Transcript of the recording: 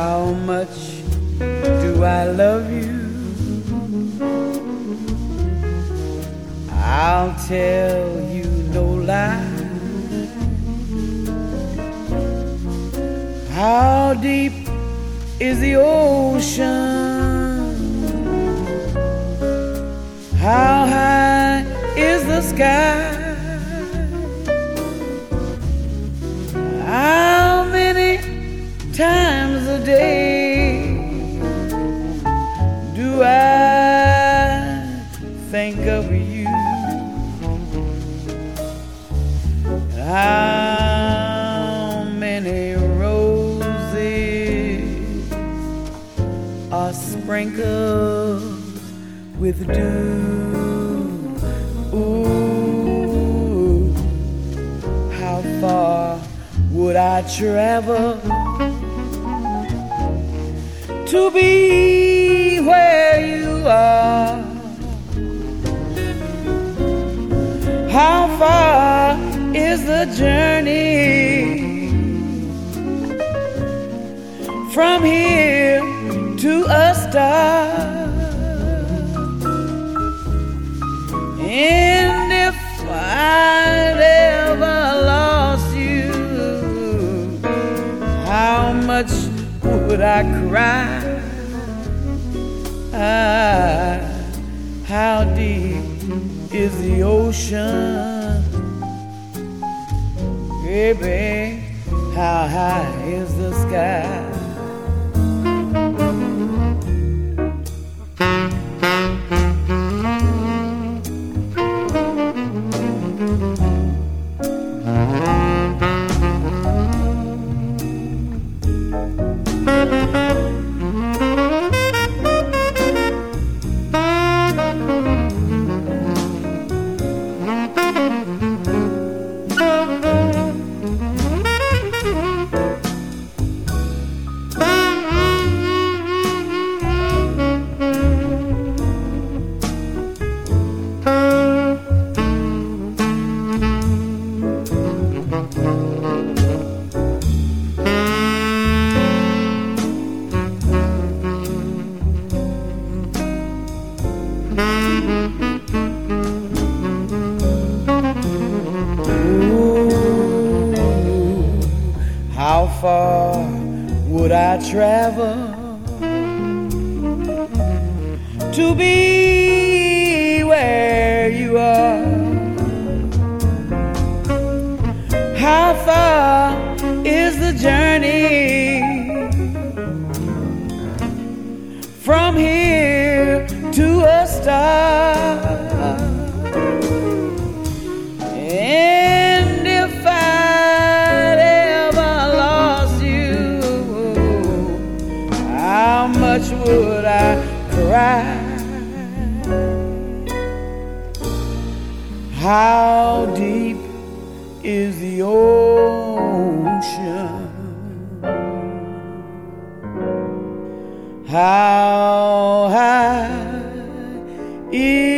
how much do I love you? I'll tell you no lie. How deep is the ocean? How high is the sky? How many times a day do I think of you? How many roses are sprinkled with dew? Ooh, how far would I travel to be where you are? How far is the journey from here to a star? And if I'd ever lost you, how much would I cry? How deep is the ocean? Baby, how high is the sky? How far would I travel to be where you are? How far is the journey from here to a star? And if I'd ever lost you, how much would I cry? How deep is the ocean? How high is